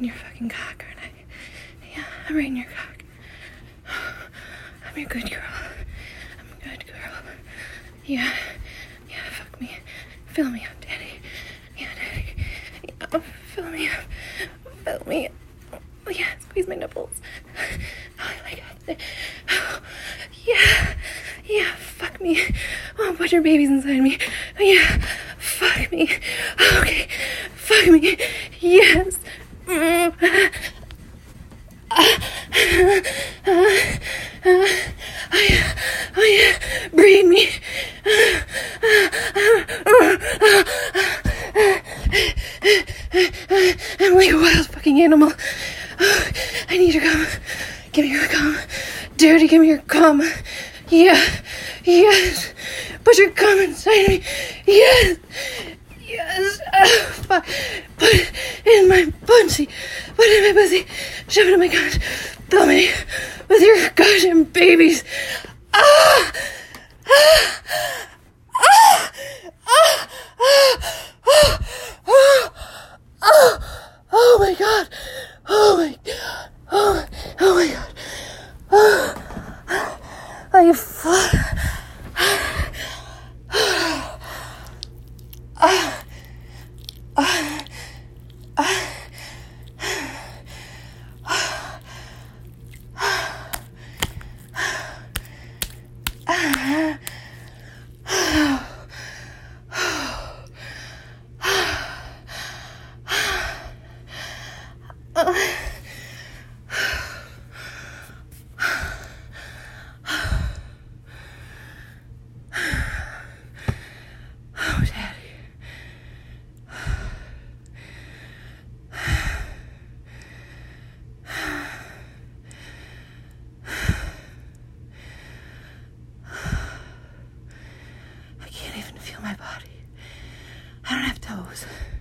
in your fucking cock, aren't I? Yeah, I'm right in your cock. I'm your good girl. I'm a good girl. Yeah, fuck me. Fill me up, daddy. Yeah, daddy. Yeah, fill me up. Fill me up. Yeah, squeeze my nipples. Oh my god. Yeah, fuck me. Oh, put your babies inside me. Yeah, fuck me. Okay, fuck me. Yes. Oh yeah, breed me. I'm like a wild fucking animal. I need your cum. Give me your cum. Dirty, give me your cum. Yeah. Yes. Put your cum inside me. Yes. Fuck. Put it in my pussy. Put it in my pussy. Shove it in my cunt. Fill me with your goddamn babies. Ah! Ah! Ah! Ah! Ah! Ah! Oh my god. Oh my god. Oh my god. Oh, you fuck. Oh, Daddy. I can't even feel my body. I don't have toes.